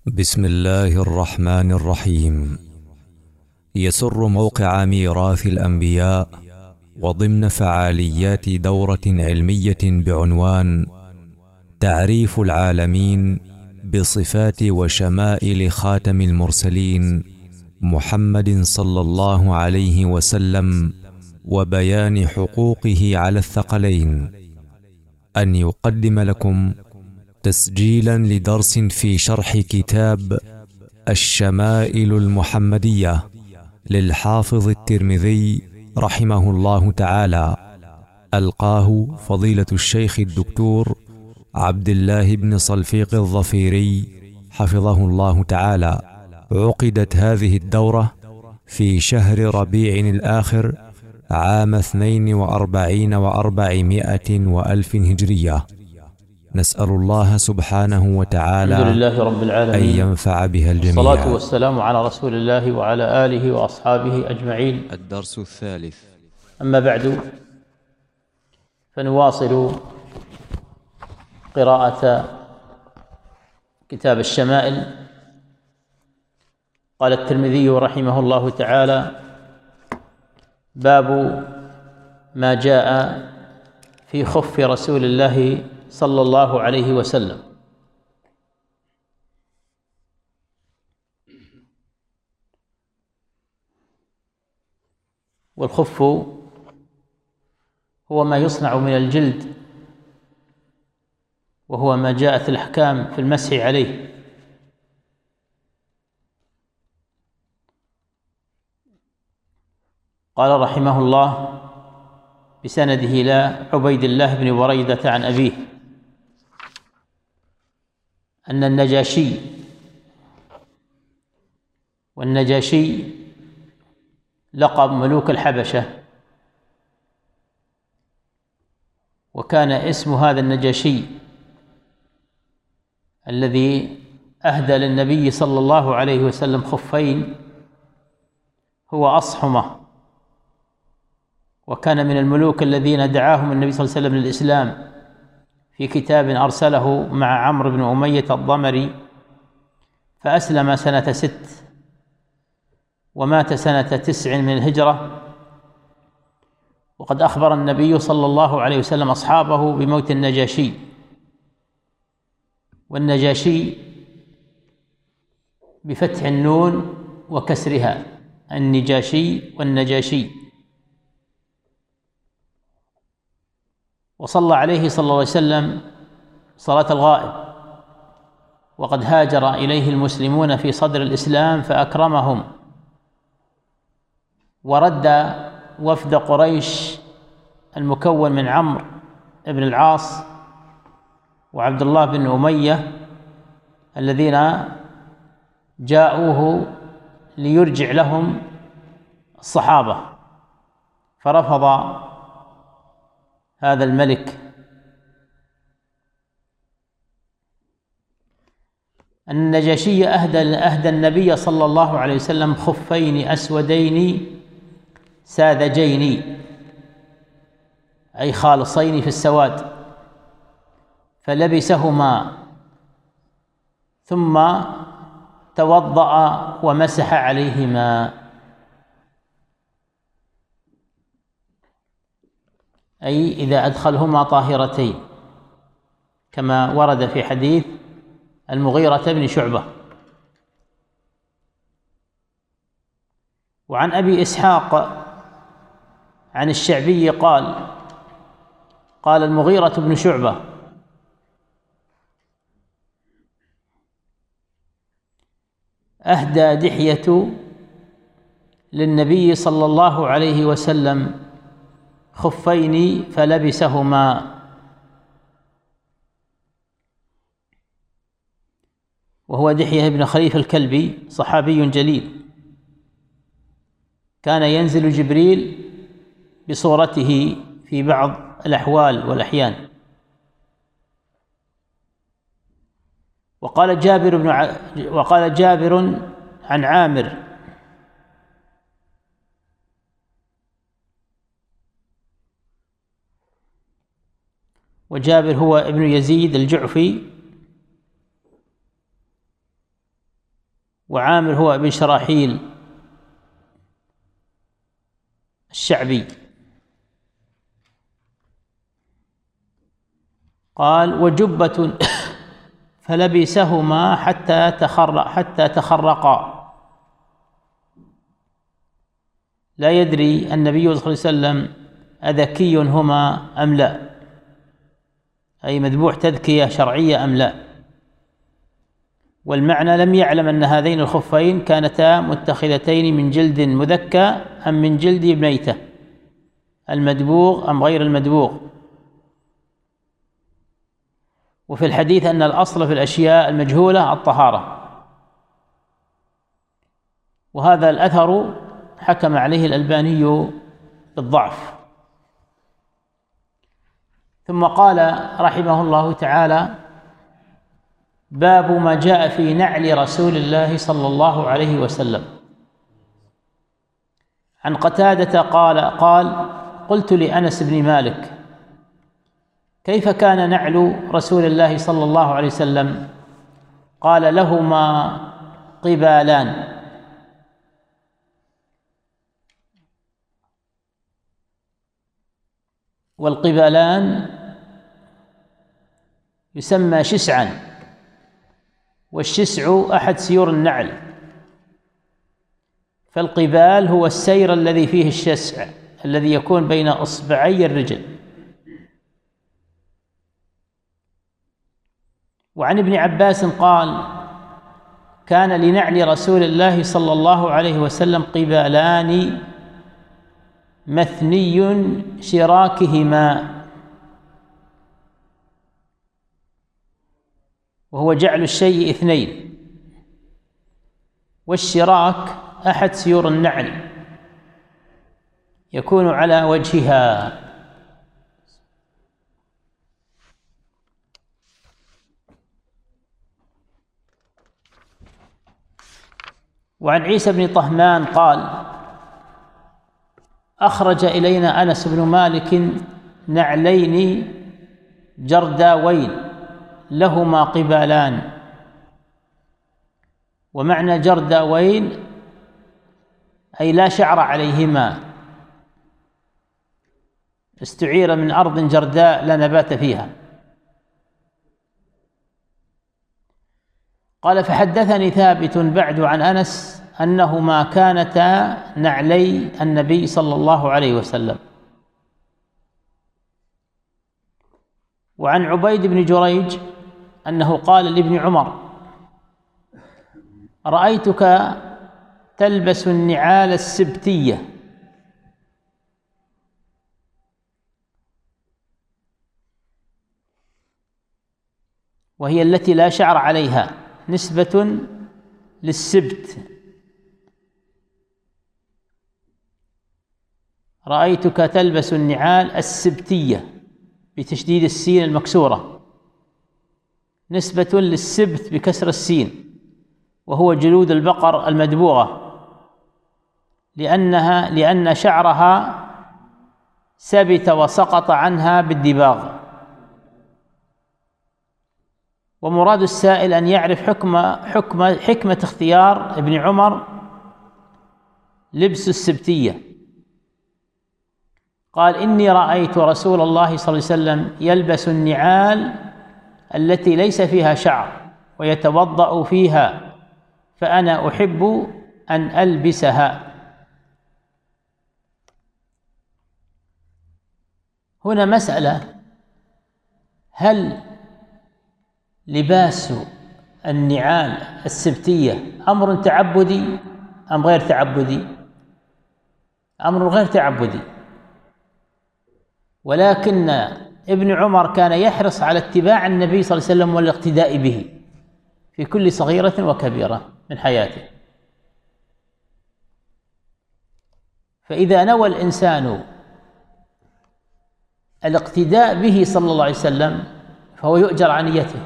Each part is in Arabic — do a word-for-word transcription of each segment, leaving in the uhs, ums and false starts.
بسم الله الرحمن الرحيم. يسر موقع ميراث الأنبياء وضمن فعاليات دورة علمية بعنوان تعريف العالمين بصفات وشمائل خاتم المرسلين محمد صلى الله عليه وسلم وبيان حقوقه على الثقلين، أن يقدم لكم تسجيلا لدرس في شرح كتاب الشمائل المحمدية للحافظ الترمذي رحمه الله تعالى، ألقاه فضيلة الشيخ الدكتور عبد الله بن صلفيق الظفيري حفظه الله تعالى. عقدت هذه الدورة في شهر ربيع الآخر عام اثنين وأربعين وأربعمائة وألف هجرية. نسأل الله سبحانه وتعالى الحمد لله رب العالمين أن ينفع بها الجميع. الصلاة والسلام على رسول الله وعلى آله وأصحابه أجمعين. الدرس الثالث. أما بعد، فنواصل قراءة كتاب الشمائل. قال الترمذي رحمه الله تعالى: باب ما جاء في خف رسول الله صلى الله عليه وسلم. والخف هو ما يصنع من الجلد، وهو ما جاءت الأحكام في المسح عليه. قال رحمه الله بسنده إلى عبيد الله بن بريدة عن أبيه أن النجاشي، والنجاشي لقب ملوك الحبشة، وكان اسم هذا النجاشي الذي أهدى للنبي صلى الله عليه وسلم خفين هو أصحمة، وكان من الملوك الذين دعاهم النبي صلى الله عليه وسلم للإسلام في كتاب أرسله مع عمرو بن أمية الضمري، فأسلم سنة ست ومات سنة تسع من الهجرة. وقد أخبر النبي صلى الله عليه وسلم أصحابه بموت النجاشي. والنجاشي بفتح النون وكسرها، النجاشي والنجاشي. وصلى عليه صلى الله عليه وسلم صلاة الغائب، وقد هاجر إليه المسلمون في صدر الإسلام فأكرمهم، ورد وفد قريش المكون من عمرو بن العاص وعبد الله بن أمية الذين جاءوه ليرجع لهم الصحابة، فرفض هذا الملك. النجاشي أهدى أهدى النبي صلى الله عليه وسلم خفين أسودين ساذجين، أي خالصين في السواد، فلبسهما ثم توضأ ومسح عليهما، أي إذا أدخلهما طاهرتين، كما ورد في حديث المغيرة بن شعبة. وعن أبي إسحاق عن الشعبي قال: قال المغيرة بن شعبة: أهدى دحية للنبي صلى الله عليه وسلم خفين فلبسهما. وهو دحية بن خليفة الكلبي، صحابي جليل، كان ينزل جبريل بصورته في بعض الأحوال والأحيان. وقال جابر بن ع... وقال جابر عن عامر: وجابر هو ابن يزيد الجعفي، وعامر هو ابن شراحيل الشعبي. قال: وجبة فلبسهما حتى تخرق حتى تخرقا. لا يدري النبي صلى الله عليه وسلم أذكي هما أم لا، أي مذبوح تذكية شرعية أم لا. والمعنى: لم يعلم أن هذين الخفين كانتا متخذتين من جلد مذكى أم من جلد ميتة، المدبوغ أم غير المدبوغ. وفي الحديث أن الأصل في الأشياء المجهولة الطهارة، وهذا الأثر حكم عليه الألباني بالضعف. ثم قال رحمه الله تعالى: باب ما جاء في نعل رسول الله صلى الله عليه وسلم. عن قتادة قال قال قلت لأنس بن مالك: كيف كان نعل رسول الله صلى الله عليه وسلم؟ قال: لهما قبالان. والقبالان يسمى شسعا، والشسع أحد سيور النعل، فالقبال هو السير الذي فيه الشسع الذي يكون بين إصبعي الرجل. وعن ابن عباس قال: كان لنعل رسول الله صلى الله عليه وسلم قبالان مثني شراكهما، وهو جعل الشيء اثنين، والشراك أحد سيور النعل يكون على وجهها. وعن عيسى بن طهمان قال: أخرج إلينا أنس بن مالك نعلين جرداوين لهما قبالان. ومعنى جرداوين أي لا شعر عليهما، استعير من أرض جرداء لا نبات فيها. قال: فحدثني ثابت بعد عن أنس أنهما كانتا نعلي النبي صلى الله عليه وسلم. وعن عبيد بن جريج أنه قال لابن عمر: رأيتك تلبس النعال السبتية. وهي التي لا شعر عليها، نسبة للسبت. رأيتك تلبس النعال السبتية بتشديد السين المكسورة، نسبة للسبت بكسر السين، وهو جلود البقر المدبوغة، لأنها لأن شعرها سبت وسقط عنها بالدباغ. ومراد السائل أن يعرف حكم حكم حكمة اختيار ابن عمر لبس السبتية. قال: إني رأيت رسول الله صلى الله عليه وسلم يلبس النعال التي ليس فيها شعر ويتوضأ فيها، فأنا أحب أن ألبسها. هنا مسألة: هل لباس النعال السبتية أمر تعبدي أم غير تعبدي؟ أمر غير تعبدي، ولكن ابن عمر كان يحرص على اتباع النبي صلى الله عليه وسلم والاقتداء به في كل صغيرة وكبيرة من حياته. فإذا نوى الإنسان الاقتداء به صلى الله عليه وسلم فهو يؤجر عن نيته.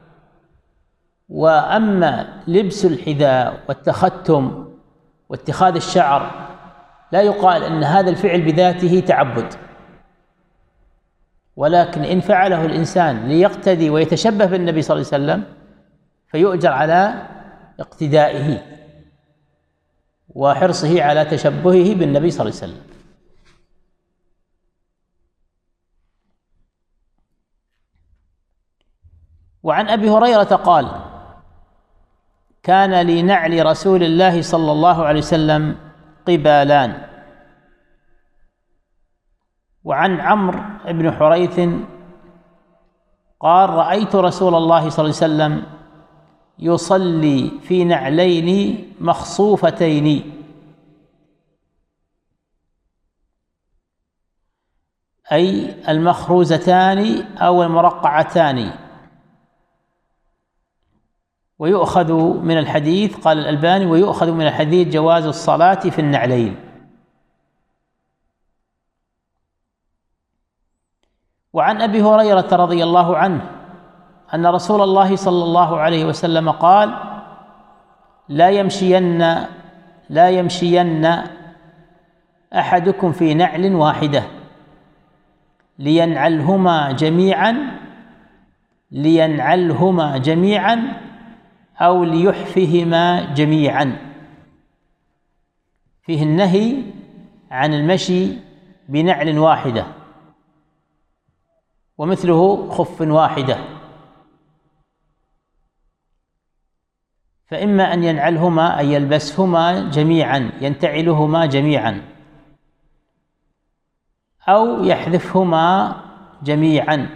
وأما لبس الحذاء والتختم واتخاذ الشعر لا يقال أن هذا الفعل بذاته تعبد، ولكن إن فعله الإنسان ليقتدي ويتشبه بالنبي صلى الله عليه وسلم فيؤجر على اقتدائه وحرصه على تشبهه بالنبي صلى الله عليه وسلم. وعن أبي هريرة قال: كان لنعل رسول الله صلى الله عليه وسلم قبالان. وعن عمرو بن حريث قال: رأيت رسول الله صلى الله عليه وسلم يصلي في نعلين مخصوفتين، أي المخروزتان أو المرقعتان. ويؤخذ من الحديث، قال الألباني، ويؤخذ من الحديث جواز الصلاة في النعلين. وعن أبي هريرة رضي الله عنه أن رسول الله صلى الله عليه وسلم قال: لا يمشين لا يمشين أحدكم في نعل واحدة لينعلهما جميعا لينعلهما جميعا أو ليحفهما جميعا. فيه النهي عن المشي بنعل واحدة، ومثله خف واحدة، فإما أن ينعلهما أي يلبسهما جميعا، ينتعلهما جميعا، أو يحذفهما جميعا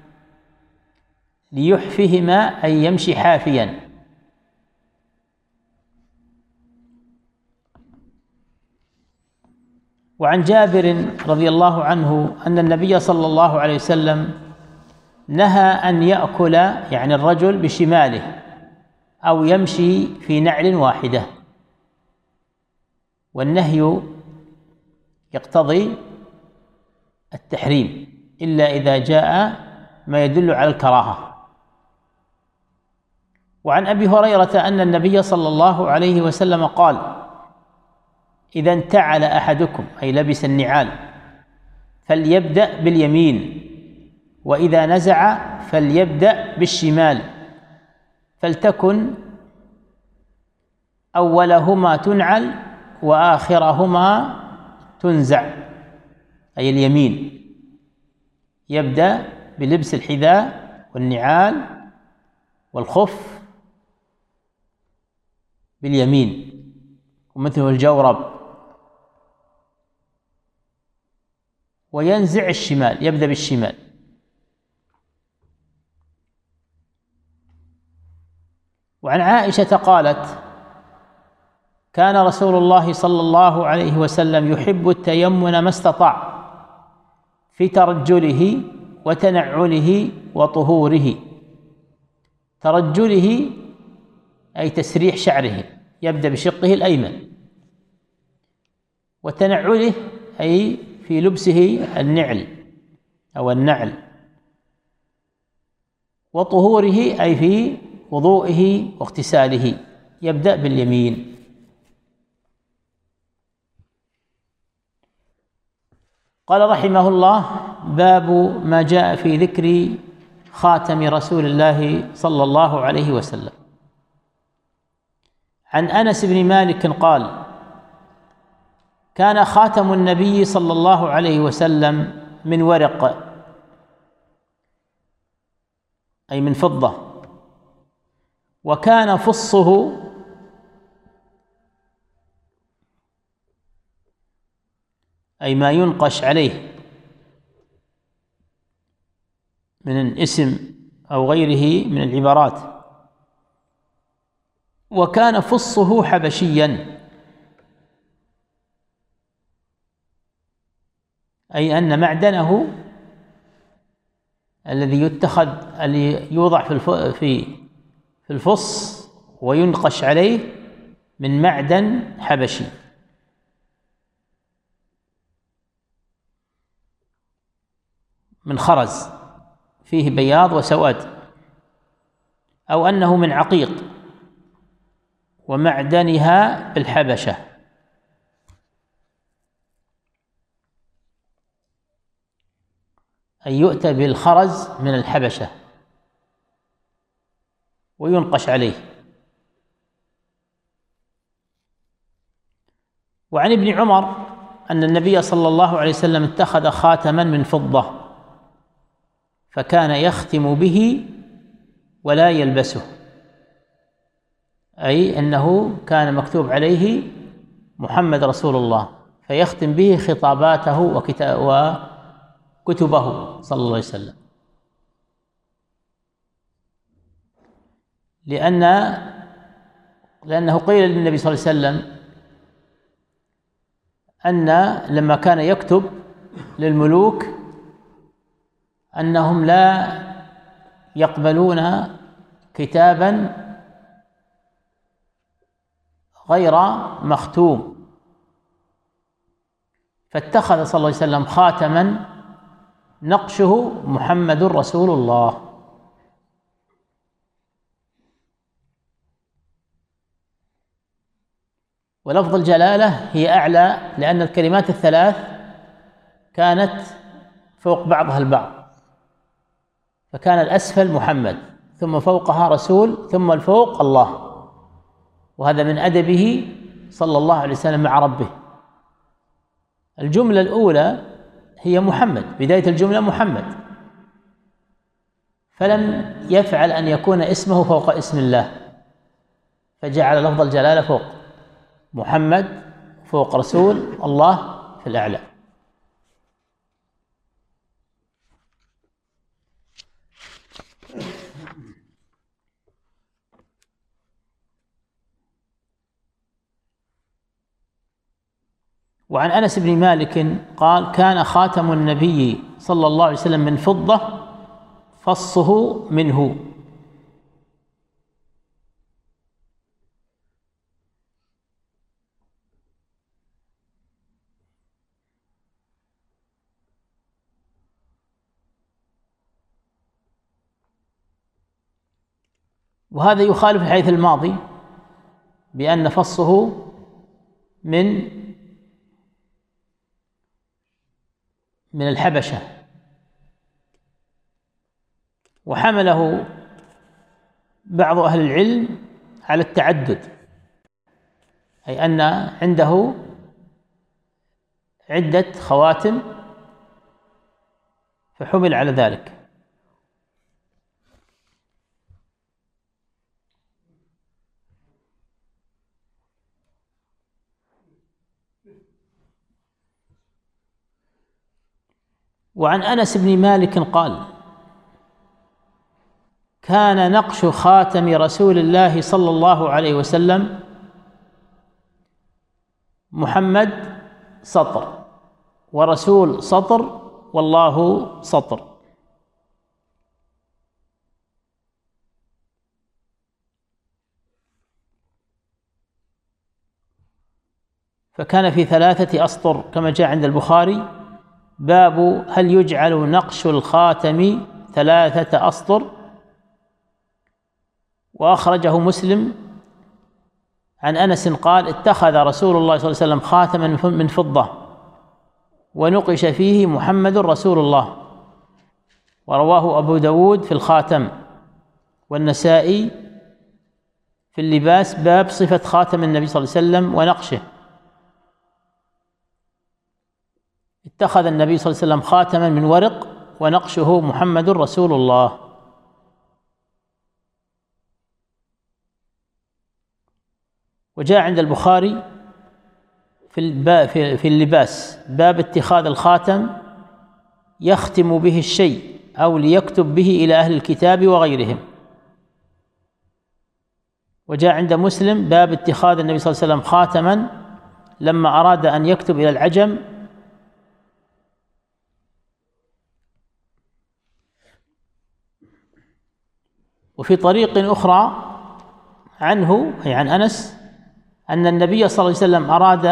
ليحفهما أي يمشي حافيا. وعن جابر رضي الله عنه أن النبي صلى الله عليه وسلم نهى أن يأكل، يعني الرجل، بشماله أو يمشي في نعل واحدة، والنهي يقتضي التحريم إلا إذا جاء ما يدل على الكراهة. وعن أبي هريرة أن النبي صلى الله عليه وسلم قال: إذا انتعل أحدكم، أي لبس النعال، فليبدأ باليمين، وإذا نزع فليبدأ بالشمال، فلتكن أولهما تنعل وآخرهما تنزع، أي اليمين. يبدأ بلبس الحذاء والنعال والخف باليمين، ومثله الجورب، وينزع الشمال، يبدأ بالشمال. وعن عائشة قالت: كان رسول الله صلى الله عليه وسلم يحب التيمن ما استطاع في ترجله وتنعله وطهوره. ترجله أي تسريح شعره، يبدأ بشقه الأيمن، وتنعله أي في لبسه النعل أو النعل، وطهوره أي في وضوئه واغتساله، يبدأ باليمين. قال رحمه الله: باب ما جاء في ذكر خاتم رسول الله صلى الله عليه وسلم. عن أنس بن مالك قال: كان خاتم النبي صلى الله عليه وسلم من ورق، أي من فضة، وكان فصه أي ما ينقش عليه من اسم أو غيره من العبارات، وكان فصه حبشيا، أي أن معدنه الذي يتخذ الذي يوضع في في في الفص وينقش عليه من معدن حبشي. من خرز فيه بياض وسواد، أو أنه من عقيق ومعدنها بالحبشة، أي يؤتى بالخرز من الحبشة وينقش عليه. وعن ابن عمر أن النبي صلى الله عليه وسلم اتخذ خاتما من فضة فكان يختم به ولا يلبسه، أي أنه كان مكتوب عليه محمد رسول الله فيختم به خطاباته وكتبه صلى الله عليه وسلم، لأن لأنه قيل للنبي صلى الله عليه وسلم أن لما كان يكتب للملوك أنهم لا يقبلون كتابا غير مختوم، فاتخذ صلى الله عليه وسلم خاتما نقشه محمد رسول الله. ولفظ الجلالة هي أعلى لأن الكلمات الثلاث كانت فوق بعضها البعض، فكان الأسفل محمد ثم فوقها رسول ثم الفوق الله، وهذا من أدبه صلى الله عليه وسلم مع ربه. الجملة الأولى هي محمد، بداية الجملة محمد، فلم يفعل أن يكون اسمه فوق اسم الله، فجعل لفظ الجلالة فوق محمد فوق رسول الله في الأعلى. وعن أنس بن مالك قال: كان خاتم النبي صلى الله عليه وسلم من فضة فصه منه. وهذا يخالف الحديث الماضي بأن فصه من من الحبشة، وحمله بعض أهل العلم على التعدد، أي أن عنده عدة خواتم فحمل على ذلك. وعن أنس بن مالك قال: كان نقش خاتم رسول الله صلى الله عليه وسلم محمد سطر ورسول سطر والله سطر. فكان في ثلاثة أسطر كما جاء عند البخاري: باب هل يجعل نقش الخاتم ثلاثة أسطر. وأخرجه مسلم عن أنس قال: اتخذ رسول الله صلى الله عليه وسلم خاتما من فضة ونقش فيه محمد رسول الله. ورواه أبو داود في الخاتم، والنسائي في اللباس باب صفة خاتم النبي صلى الله عليه وسلم ونقشه. اتخذ النبي صلى الله عليه وسلم خاتما من ورق ونقشه محمد رسول الله. وجاء عند البخاري في في اللباس باب اتخاذ الخاتم يختم به الشيء أو ليكتب به إلى أهل الكتاب وغيرهم. وجاء عند مسلم باب اتخاذ النبي صلى الله عليه وسلم خاتما لما أراد أن يكتب إلى العجم. وفي طريق أخرى عنه أي عن أنس أن النبي صلى الله عليه وسلم أراد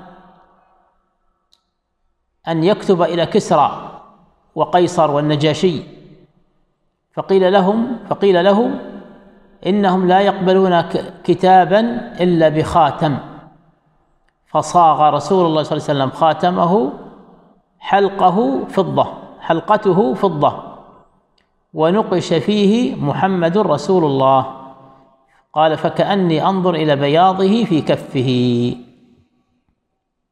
أن يكتب إلى كسرى وقيصر والنجاشي، فقيل لهم فقيل له إنهم لا يقبلون كتابا إلا بخاتم، فصاغ رسول الله صلى الله عليه وسلم خاتمه حلقه فضة حلقته فضة ونقش فيه محمد رسول الله. قال: فكأني أنظر إلى بياضه في كفه.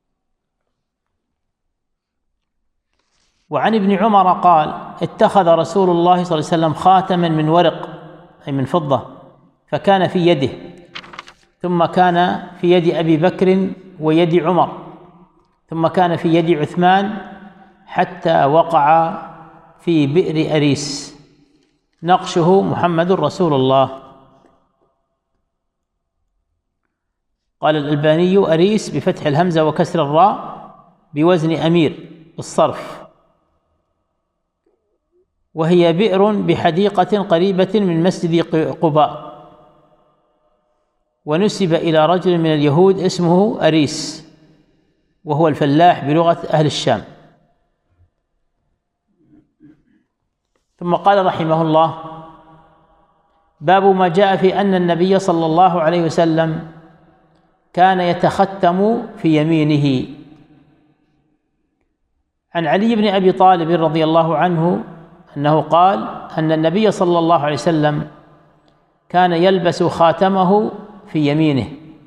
وعن ابن عمر قال: اتخذ رسول الله صلى الله عليه وسلم خاتما من ورق أي من فضة، فكان في يده، ثم كان في يد أبي بكر ويد عمر، ثم كان في يد عثمان، حتى وقع في بئر أريس، نقشه محمد رسول الله. قال الألباني: أريس بفتح الهمزة وكسر الراء بوزن أمير بالصرف، وهي بئر بحديقة قريبة من مسجد قباء، ونسب إلى رجل من اليهود اسمه أريس، وهو الفلاح بلغة أهل الشام. ثم قال رحمه الله: باب ما جاء في أن النبي صلى الله عليه وسلم كان يتختم في يمينه. عن علي بن أبي طالب رضي الله عنه أنه قال أن النبي صلى الله عليه وسلم كان يلبس خاتمه في يمينه.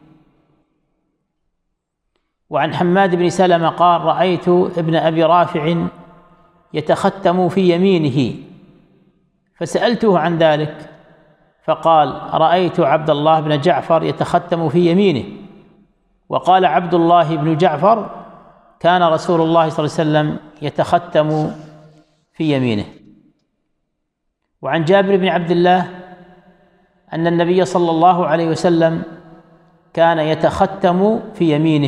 وعن حماد بن سلمة قال: رأيت ابن أبي رافع يتختم في يمينه، فسألته عن ذلك، فقال: رأيت عبد الله بن جعفر يتختم في يمينه. وقال عبد الله بن جعفر: كان رسول الله صلى الله عليه وسلم يتختم في يمينه. وعن جابر بن عبد الله أن النبي صلى الله عليه وسلم كان يتختم في يمينه.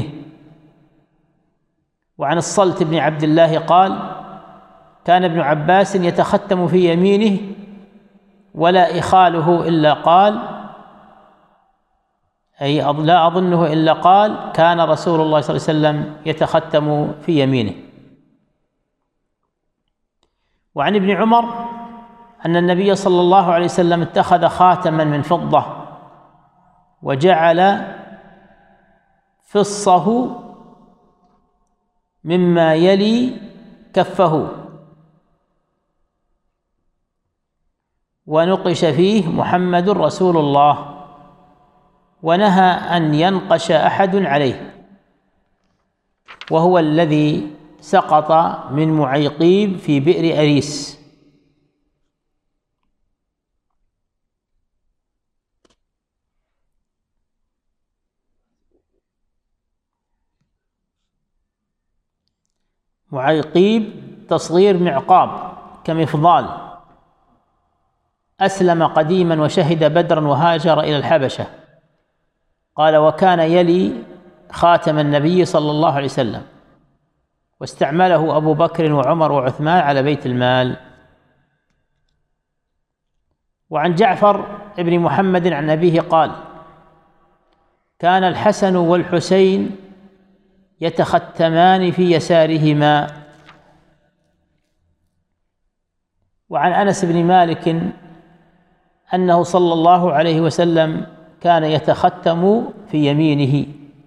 وعن الصلت بن عبد الله قال: كان ابن عباس يتختم في يمينه ولا إخاله إلا قال، أي لا أظنه إلا قال: كان رسول الله صلى الله عليه وسلم يتختم في يمينه. وعن ابن عمر أن النبي صلى الله عليه وسلم اتخذ خاتما من فضة وجعل فصه مما يلي كفه، ونقش فيه محمد رسول الله، ونهى أن ينقش أحد عليه، وهو الذي سقط من معيقيب في بئر أريس. معيقيب تصغير معقاب كمفضال، أسلم قديما وشهد بدرا وهاجر إلى الحبشة. قال: وكان يلي خاتم النبي صلى الله عليه وسلم، واستعمله أبو بكر وعمر وعثمان على بيت المال. وعن جعفر ابن محمد عن أبيه قال: كان الحسن والحسين يتختمان في يسارهما. وعن أنس بن مالك أنه صلى الله عليه وسلم كان يتختم في يمينه.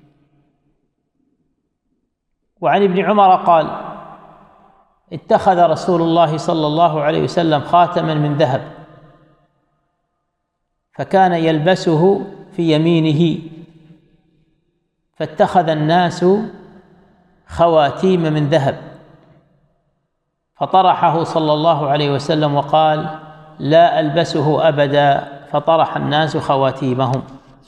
وعن ابن عمر قال: اتخذ رسول الله صلى الله عليه وسلم خاتما من ذهب، فكان يلبسه في يمينه، فاتخذ الناس خواتيم من ذهب، فطرحه صلى الله عليه وسلم وقال: لا ألبسه أبدا، فطرح الناس خواتيمهم.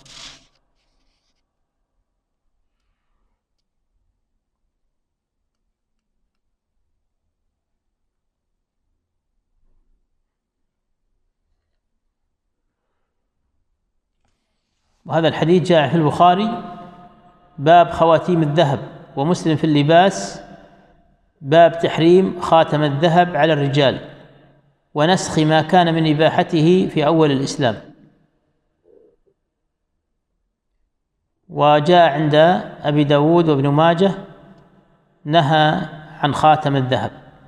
وهذا الحديث جاء في البخاري باب خواتيم الذهب، ومسلم في اللباس باب تحريم خاتم الذهب على الرجال ونسخ ما كان من إباحته في أول الإسلام. وجاء عند أبي داود وابن ماجه نهى عن خاتم الذهب.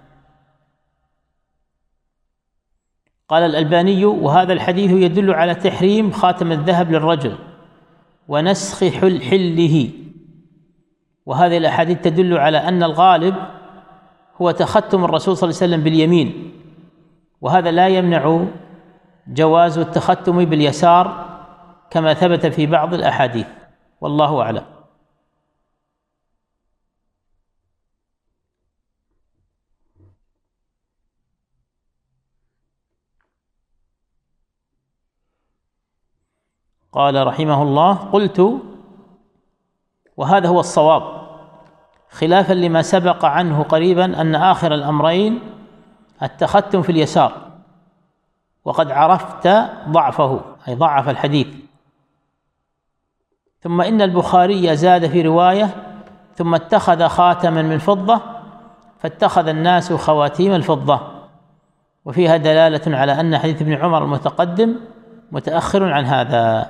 قال الألباني: وهذا الحديث يدل على تحريم خاتم الذهب للرجل ونسخ حل حله، وهذه الأحاديث تدل على أن الغالب هو تختم الرسول صلى الله عليه وسلم باليمين، وهذا لا يمنع جواز التختم باليسار كما ثبت في بعض الأحاديث، والله أعلم. قال رحمه الله: قلت: وهذا هو الصواب، خلافا لما سبق عنه قريبا أن آخر الأمرين التختم في اليسار، وقد عرفت ضعفه، أي ضعف الحديث. ثم إن البخاري زاد في رواية: ثم اتخذ خاتما من فضة فاتخذ الناس خواتيم الفضة، وفيها دلالة على أن حديث ابن عمر المتقدم متأخر عن هذا.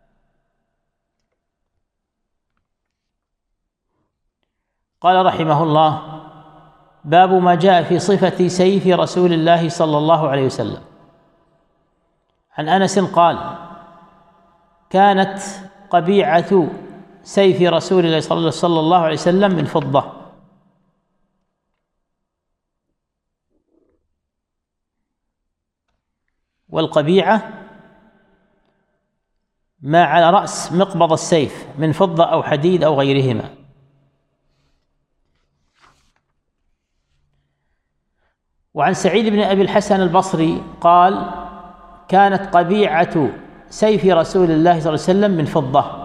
قال رحمه الله: باب ما جاء في صفة سيف رسول الله صلى الله عليه وسلم. عن أنس قال: كانت قبيعة سيف رسول الله صلى الله عليه وسلم من فضة، والقبيعة ما على رأس مقبض السيف من فضة أو حديد أو غيرهما. وعن سعيد بن أبي الحسن البصري قال: كانت قبيعة سيف رسول الله صلى الله عليه وسلم من فضة.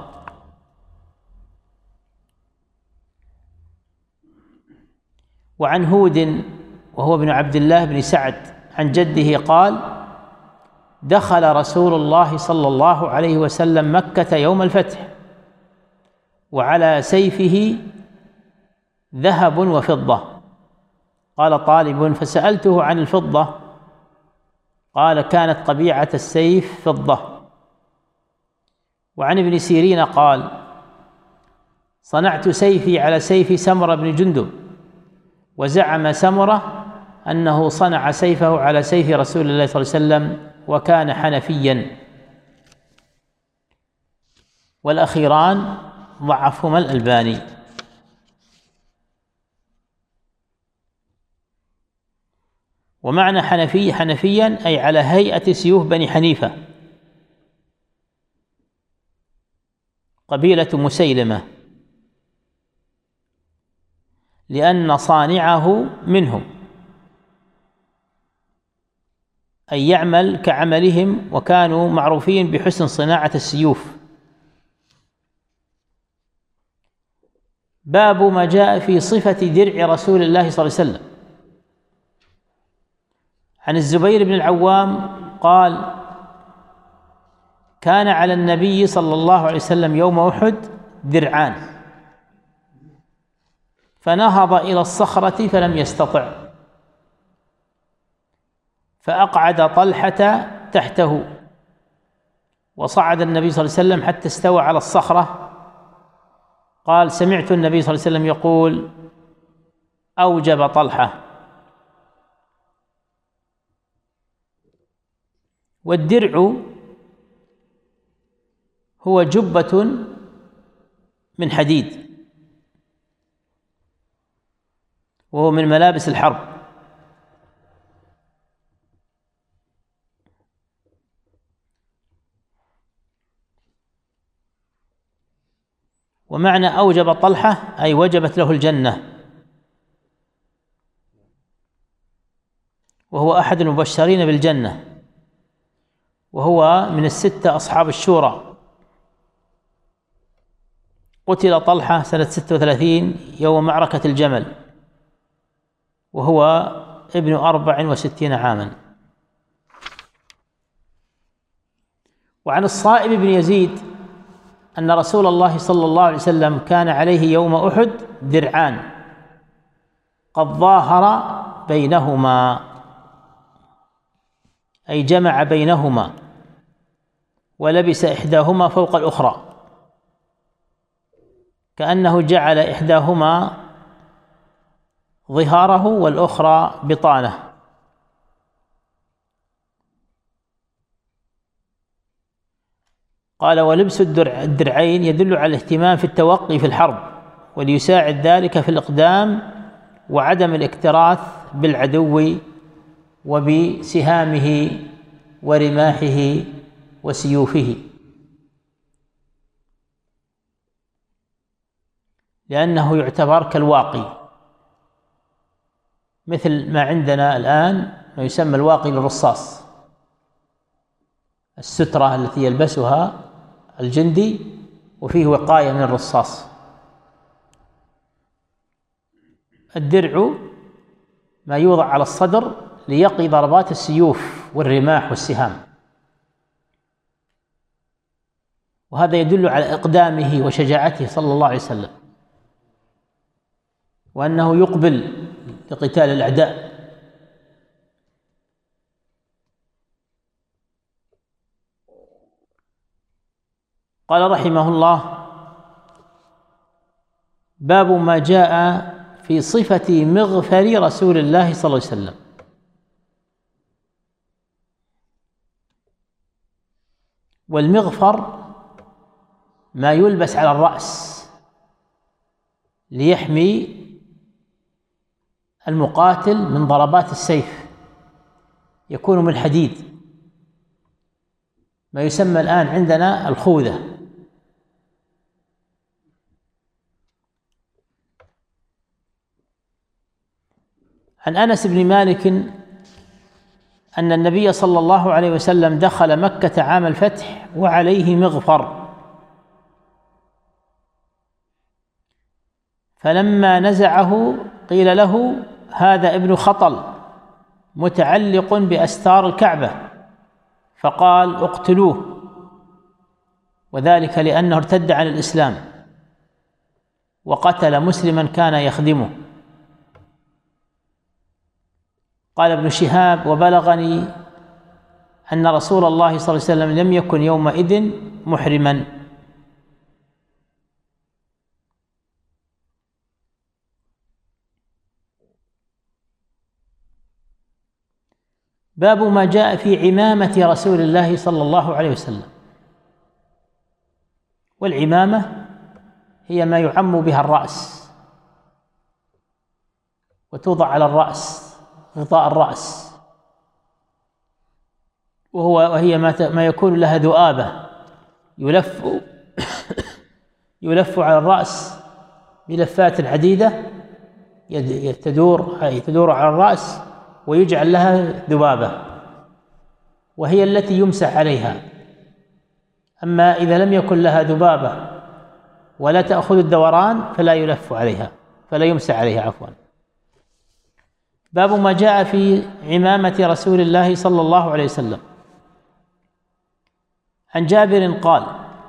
وعن هود وهو ابن عبد الله بن سعد عن جده قال: دخل رسول الله صلى الله عليه وسلم مكة يوم الفتح، وعلى سيفه ذهب وفضة. قال طالب: فسألته عن الفضة، قال: كانت قبيعة السيف فضة. وعن ابن سيرين قال: صنعت سيفي على سيف سمرة بن جندب، وزعم سمرة أنه صنع سيفه على سيف رسول الله صلى الله عليه وسلم، وكان حنفيا. والأخيران ضعفهما الألباني. ومعنى حنفي حنفيا أي على هيئة سيوف بني حنيفة، قبيلة مسيلمة، لأن صانعه منهم، أي يعمل كعملهم، وكانوا معروفين بحسن صناعة السيوف. باب ما جاء في صفة درع رسول الله صلى الله عليه وسلم. عن الزبير بن العوام قال: كان على النبي صلى الله عليه وسلم يوم أحد درعان، فنهض إلى الصخرة فلم يستطع، فأقعد طلحة تحته، وصعد النبي صلى الله عليه وسلم حتى استوى على الصخرة. قال: سمعت النبي صلى الله عليه وسلم يقول: أوجب طلحة. والدرع هو جبة من حديد، وهو من ملابس الحرب. ومعنى أوجب طلحة أي وجبت له الجنة، وهو أحد المبشرين بالجنة، وهو من الستة أصحاب الشورى. قتل طلحة سنة ستة وثلاثين يوم معركة الجمل، وهو ابن أربع وستين عاما. وعن الصائب بن يزيد أن رسول الله صلى الله عليه وسلم كان عليه يوم أحد درعان قد ظاهر بينهما، أي جمع بينهما، ولبس إحداهما فوق الأخرى، كأنه جعل إحداهما ظهاره والأخرى بطانة. قال: ولبس الدرع الدرعين يدل على الاهتمام في التوقي في الحرب، وليساعد ذلك في الإقدام وعدم الاكتراث بالعدو وبسهامه ورماحه وسيوفه، لأنه يعتبر كالواقي، مثل ما عندنا الآن ما يسمى الواقي للرصاص، السترة التي يلبسها الجندي وفيه وقاية من الرصاص. الدرع ما يوضع على الصدر ليقي ضربات السيوف والرماح والسهام، وهذا يدل على إقدامه وشجاعته صلى الله عليه وسلم، وأنه يقبل لقتال الأعداء. قال رحمه الله: باب ما جاء في صفة مغفر رسول الله صلى الله عليه وسلم. والمغفر ما يلبس على الرأس ليحمي المقاتل من ضربات السيف، يكون من حديد، ما يسمى الآن عندنا الخوذة. عن أنس بن مالك أن النبي صلى الله عليه وسلم دخل مكة عام الفتح وعليه مغفر، فلما نزعه قيل له: هذا ابن خطل متعلق بأستار الكعبة، فقال: اقتلوه، وذلك لأنه ارتد عن الإسلام وقتل مسلما كان يخدمه. قال ابن شهاب: وبلغني أن رسول الله صلى الله عليه وسلم لم يكن يومئذ محرما. باب ما جاء في عمامة رسول الله صلى الله عليه وسلم. والعمامة هي ما يعم بها الرأس وتوضع على الرأس، غطاء الرأس، وهو وهي ما ما يكون لها ذؤابة يلف يلف على الرأس بلفات عديدة تدور تدور على الرأس ويجعل لها ذبابة، وهي التي يمسح عليها. أما إذا لم يكن لها ذبابة ولا تأخذ الدوران فلا يلف عليها، فلا يمسح عليها عفوا. باب ما جاء في عمامة رسول الله صلى الله عليه وسلم. عن جابر قال: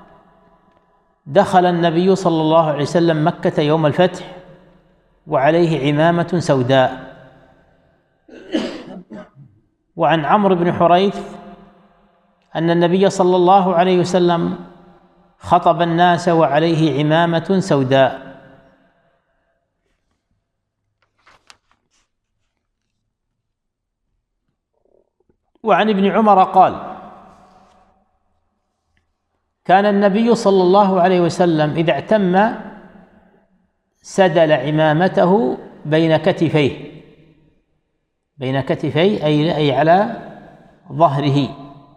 دخل النبي صلى الله عليه وسلم مكة يوم الفتح وعليه عمامة سوداء. وعن عمرو بن حريث أن النبي صلى الله عليه وسلم خطب الناس وعليه عمامة سوداء. وعن ابن عمر قال: كان النبي صلى الله عليه وسلم إذا اعتم سدل عمامته بين كتفيه، بين كتفيه أي أي على ظهره،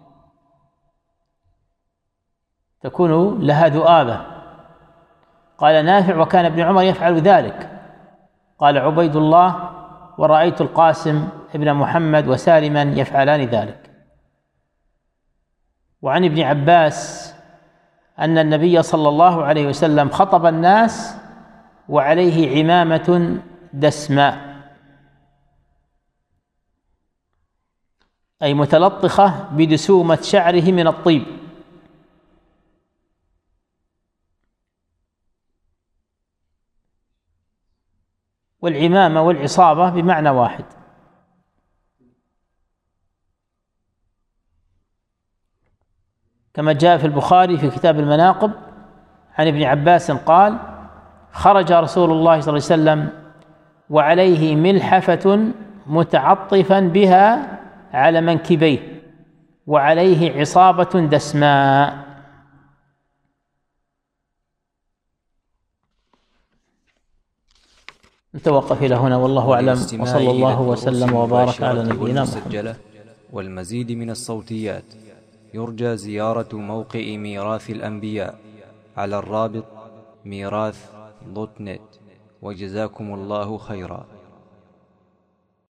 تكون لها ذؤابة. قال نافع: وكان ابن عمر يفعل ذلك. قال عبيد الله: ورأيت القاسم ابن محمد وسالما يفعلان ذلك. وعن ابن عباس أن النبي صلى الله عليه وسلم خطب الناس وعليه عمامة دسماء، أي متلطخة بدسومة شعره من الطيب. والعمامة والعصابة بمعنى واحد. كما جاء في البخاري في كتاب المناقب عن ابن عباس قال: خرج رسول الله صلى الله عليه وسلم وعليه ملحفة متعطفا بها على منكبيه وعليه عصابة دسماء. نتوقف إلى هنا والله أعلم، وصلى الله وسلم وبارك على نبينا محمد. والمزيد من الصوتيات يرجى زيارة موقع ميراث الأنبياء على الرابط ميراث دوت نت. وجزاكم الله خيرا.